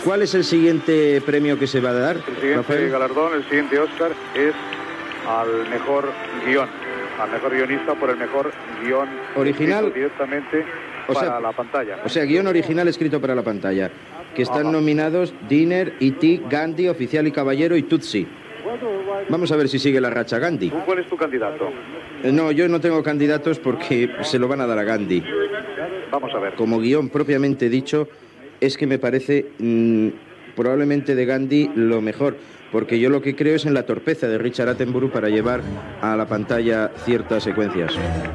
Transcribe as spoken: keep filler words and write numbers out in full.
¿Cuál es el siguiente premio que se va a dar, El siguiente Rafael? galardón, el siguiente Oscar, es al mejor guión, al mejor guionista por el mejor guión Original. escrito directamente O sea, para la pantalla. O sea, guión original escrito para la pantalla. Que están Ajá. nominados Dinner, E T, Gandhi, Oficial y Caballero y Tutsi. Vamos a ver si sigue la racha Gandhi. ¿Tú cuál es tu candidato? Eh, No, yo no tengo candidatos porque se lo van a dar a Gandhi. Vamos a ver. Como guión propiamente dicho, es que me parece mmm, probablemente de Gandhi lo mejor, porque yo lo que creo es en la torpeza de Richard Attenborough para llevar a la pantalla ciertas secuencias.